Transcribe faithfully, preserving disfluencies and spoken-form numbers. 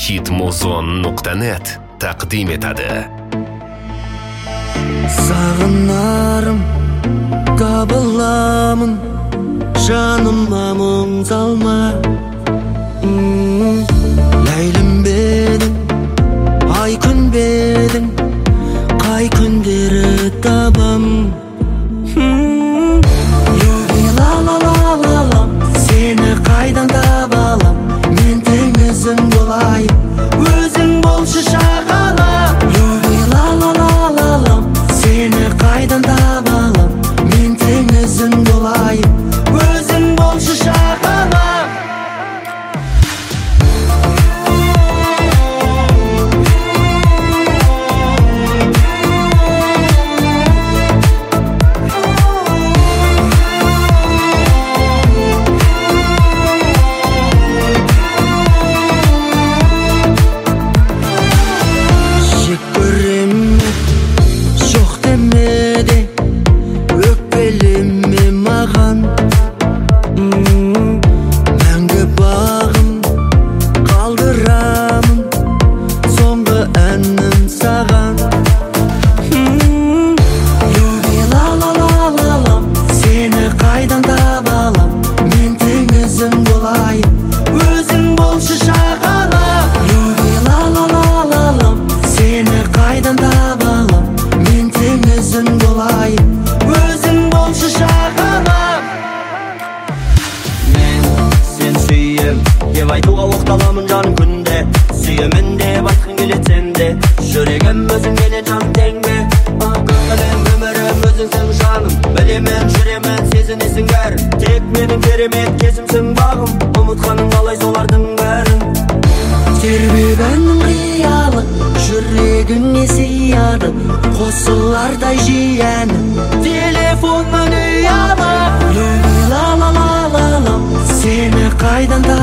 хитмузон нукта нет тaqdim etadi. Sağınarım, kabılamın, canıma mın salma. hmm. Leylim bedin, ay gün bedin, kay günderi tabam. hmm. Yuvi la la la la la, seni kaydan tabalam. Men tengizin bolayım, özün bolşu şakala. Yuvi la la la la la, seni kaydan tabalam. Men tengizin bolayım, özün bolşu şakala. Айтуға оқталамын жаным күнде, сүйемін деп айтқың келет сенде. Жүрегім өзің менен жаным теңме, көңілім өмірім өзіңсің жаным. Білемін жүремін сезінесің бәрін, тек менің керемет кезімсің бағым. Ұмытқаның қалай солардың бәрін. Тербегеннің қиялы жүрегіңе сияды, қосылардай жияны телефонның ұялы. Ла ла ла ла ла, сені қайдан